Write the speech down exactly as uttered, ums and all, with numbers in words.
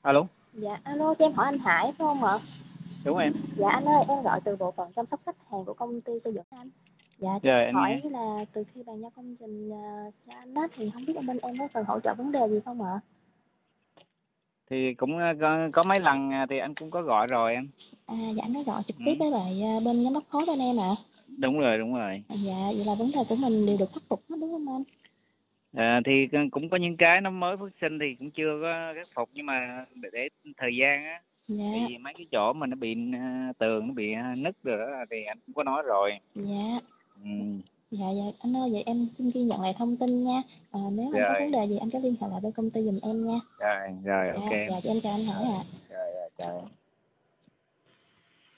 Alo, Dạ, alo, cho em hỏi anh Hải phải không ạ? đúng em. Dạ anh ơi, em gọi từ bộ phận chăm sóc khách hàng của công ty xây dựng anh. Dạ, cho Rồi em anh hỏi nghe. là từ khi bàn giao công trình à, cho anh á, thì không biết ở bên em có cần hỗ trợ vấn đề gì không ạ? Thì cũng ờ, có, có mấy lần ờ, thì anh cũng có gọi rồi em. À, dạ anh nói gọi trực Ừ. tiếp với lại à, bên giám đốc khối bên em ạ. Đúng rồi, đúng rồi. À, dạ, vậy là vấn đề của mình đều được khắc phục hết đúng không anh? Ờ, thì cũng có những cái nó mới phát sinh thì cũng chưa có khắc phục, nhưng mà để, để thời gian á. Tại Dạ, vì mấy cái chỗ mà nó bị ờ, tường nó bị ờ, nứt rồi đó thì anh cũng có nói rồi. dạ, Ừ. dạ, dạ, anh ơi, vậy em xin ghi nhận lại thông tin nha. À, nếu anh có vấn Rồi, đề gì anh cứ liên hệ lại bên công ty giùm em nha. rồi, rồi, Dạ, ok dạ, em. cho em chào anh Hải Rồi, ạ. rồi, rồi, chào em.